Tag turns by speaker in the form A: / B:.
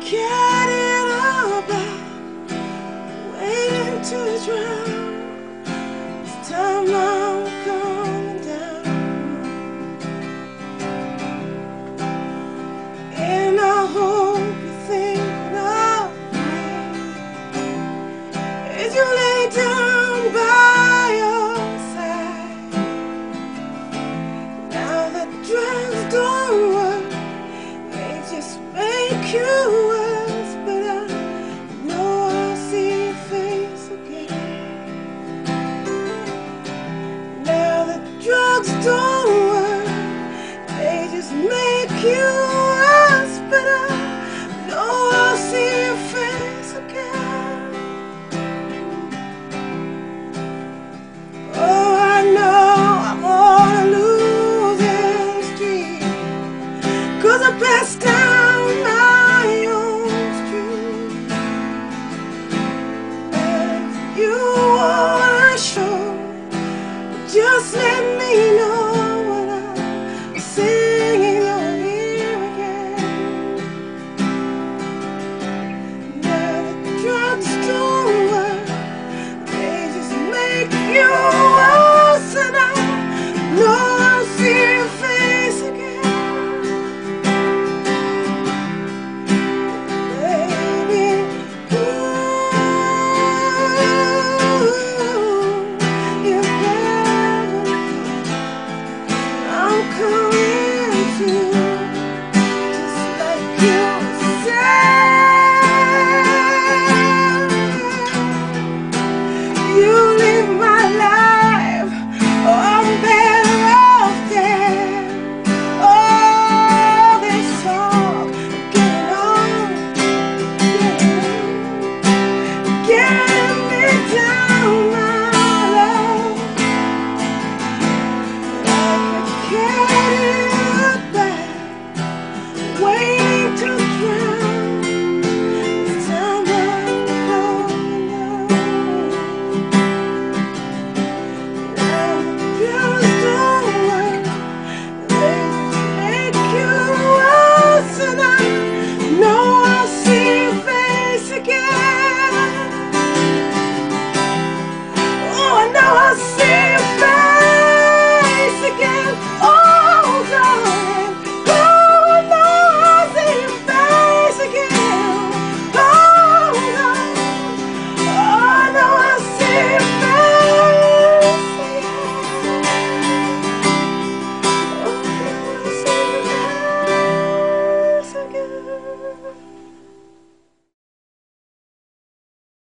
A: Forget it all back, waiting to drown. This time I'm coming down, and I hope you think of me as you lay down by your side. Now that drugs don't work, they just make you worse, but I know I'll see your face again. Now that drugs don't work, they just make you worse, but I know I'll see your face again. Oh, I know I'm on a losing streak, 'cause the best time